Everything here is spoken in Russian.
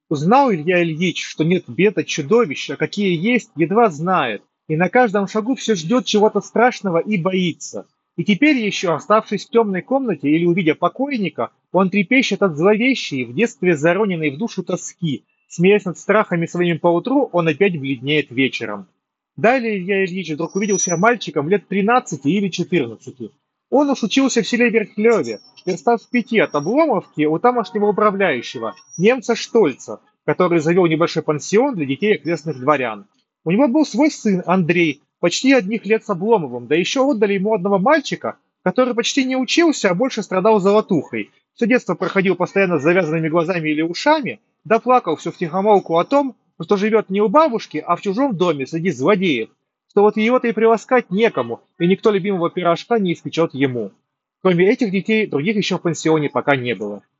Узнал Илья Ильич, что нет бед от чудовища, какие есть, едва знает, и на каждом шагу все ждет чего-то страшного и боится. И теперь еще, оставшись в темной комнате или увидя покойника, он трепещет от зловещей, в детстве зароненной в душу тоски. Смеясь над страхами своими поутру, он опять бледнеет вечером. Далее Илья Ильич вдруг увидел себя мальчиком лет 13 или 14. Он уж учился в селе Верхлеве, верстах в 5 от Обломовки у тамошнего управляющего, немца Штольца, который завел небольшой пансион для детей окрестных дворян. У него был свой сын Андрей, почти одних лет с Обломовым, да еще отдали ему одного мальчика, который почти не учился, а больше страдал золотухой. Все детство проходил постоянно с завязанными глазами или ушами, да плакал все втихомолку о том, что живет не у бабушки, а в чужом доме среди злодеев, что вот его-то и приласкать некому, и никто любимого пирожка не испечет ему. Кроме этих детей, других еще в пансионе пока не было.